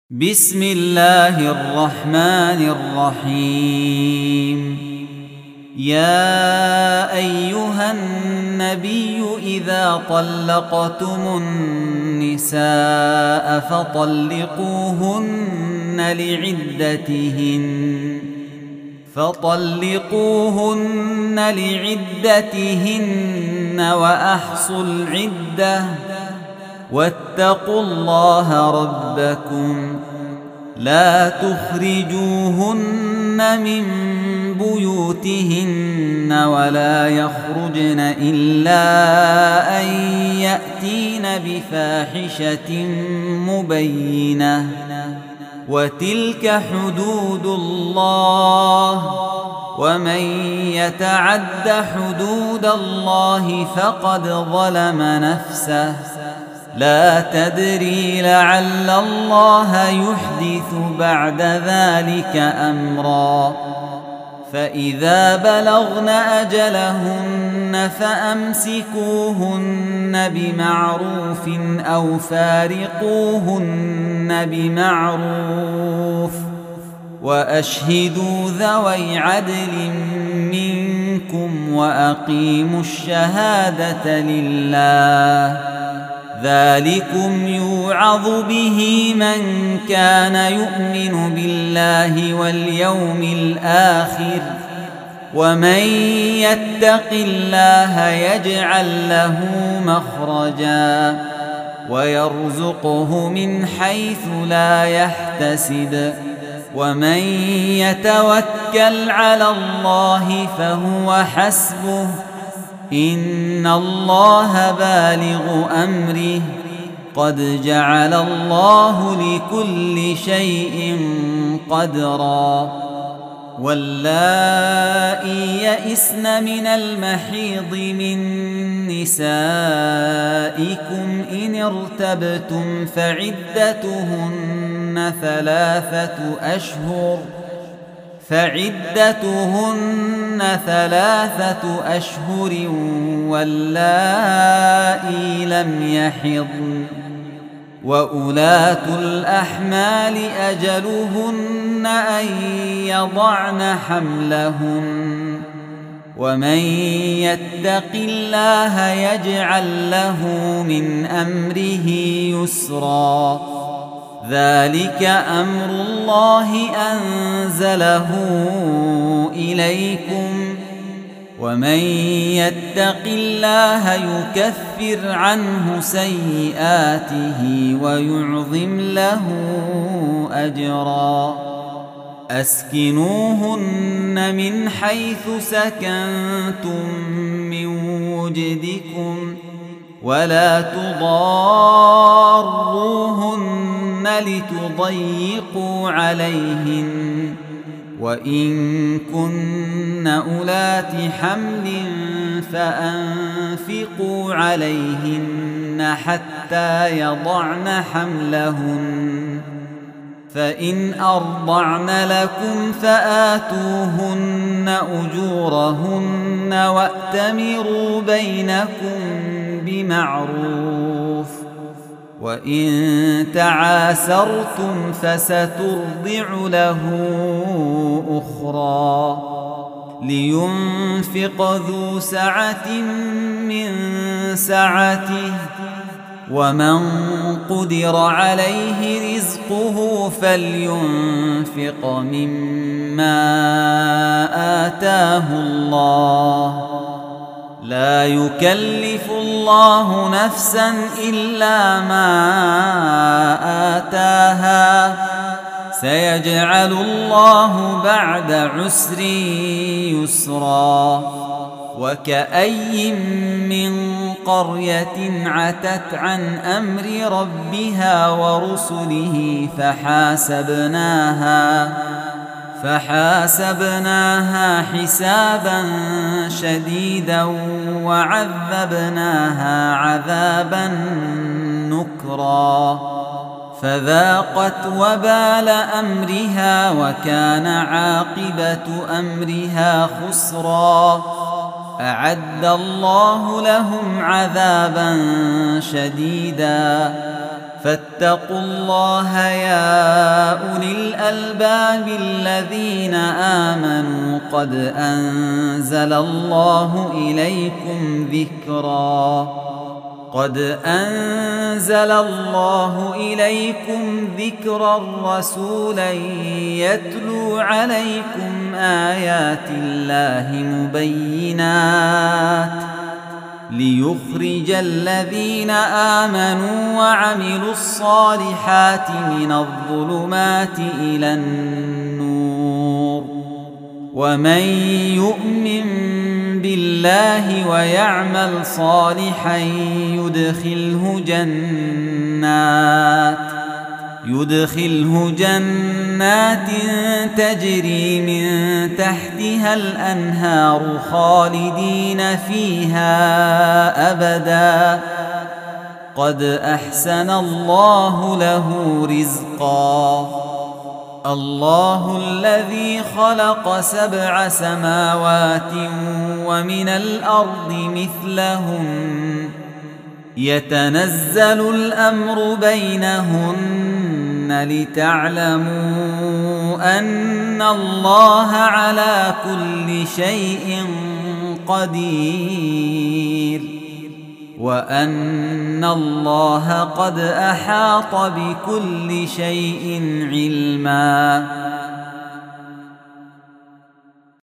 بسم الله الرحمن الرحيم. يا أيها النبي إذا طلقتم النساء فطلقوهن لعدتهن وأحصوا العدة واتقوا الله ربكم لا تخرجوهن من بيوتهن ولا يخرجن إلا أن يأتين بفاحشة مبينة وتلك حدود الله ومن يتعد حدود الله فقد ظلم نفسه لا تدري لعل الله يحدث بعد ذلك أمرا. فإذا بلغن أجلهن فأمسكوهن بمعروف أو فارقوهن بمعروف وأشهدوا ذوي عدل منكم وأقيموا الشهادة لله ذلكم يوعظ به من كان يؤمن بالله واليوم الآخر ومن يتق الله يجعل له مخرجا ويرزقه من حيث لا يحتسب ومن يتوكل على الله فهو حسبه إن الله بالغ أمره قد جعل الله لكل شيء قدرا. واللائي يئسن من المحيض من نسائكم إن ارتبتم فعدتهن ثلاثة أشهر واللائي لم يحضن وأولاة الأحمال أجلهن أن يضعن حملهن ومن يتق الله يجعل له من أمره يسرا ذلك أمر الله أنزله إليكم ومن يتق الله يكفر عنه سيئاته ويعظم له أجرا. أسكنوهن من حيث سكنتم من وجدكم ولا تضاروهن لتضيقوا عليهن وإن كن أولات حمل فأنفقوا عليهن حتى يضعن حملهن فإن أرضعن لكم فآتوهن أجورهن وأتمروا بينكم بمعروف وإن تعاسرتم فسترضع له أخرى لينفق ذو سعة من سعته ومن قدر عليه رزقه فلينفق مما آتاه الله لا يكلف الله نفسا إلا ما آتاها سيجعل الله بعد عسر يسرا. وكأي من قرية عتت عن أمر ربها ورسله فحاسبناها حسابا شديدا وعذبناها عذابا نكرا فذاقت وبال أمرها وكان عاقبة أمرها خسرا. أعد الله لهم عذابا شديدا فاتقوا الله يا الألباب الذين آمنوا قد أنزل الله إليكم ذكرا رسولا يتلو عليكم آيات الله مبينات ليخرج الذين آمنوا وعملوا الصالحات من الظلمات إلى النور ومن يؤمن بالله ويعمل صالحا يدخله جنات تجري من تحتها الأنهار خالدين فيها أبدا قد أحسن الله له رزقا الله الذي خلق 7 سماوات ومن الأرض مثلهم يتنزل الأمر بينهن لتعلموا أن الله على كل شيء قدير وأن الله قد أحاط بكل شيء علما